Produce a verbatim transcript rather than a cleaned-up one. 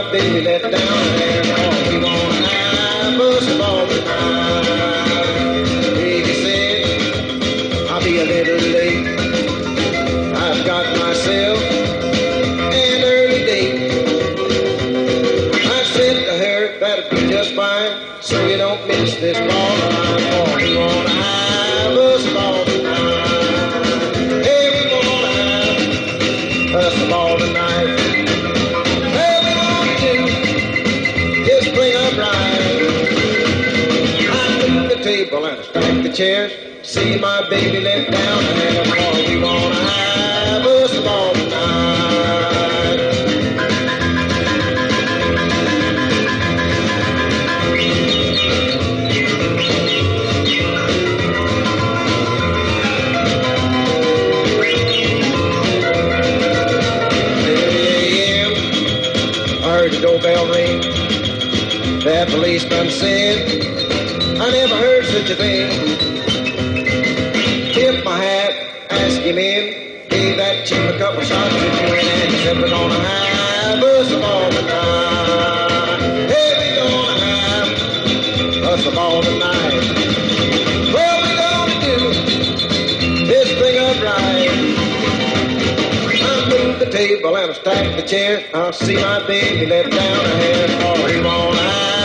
baby let down there. Oh, we gonna have us a ball tonight. Baby said, I'll be a little late. I've got myself an early date. I said to her, that'll be just fine, so you don't miss this ball tonight. Oh, we gonna have us a ball tonight. Hey, we gonna have us a ball tonight. Well, we gonna do is bring up right. I move the table and stack the chairs. See my baby let down there. Oh, we gonna have us a ball tonight. I heard the doorbell ring. That policeman said, I never heard such a thing. Tip my hat, ask him in, gave that chief a couple shots of gin, and he said, we're gonna have us a ball tonight. Hey, we're gonna have us a ball tonight. What we gonna do is bring up right. I move the table and I stack the chair. I'll see my baby let down her hair. Oh, we gonna have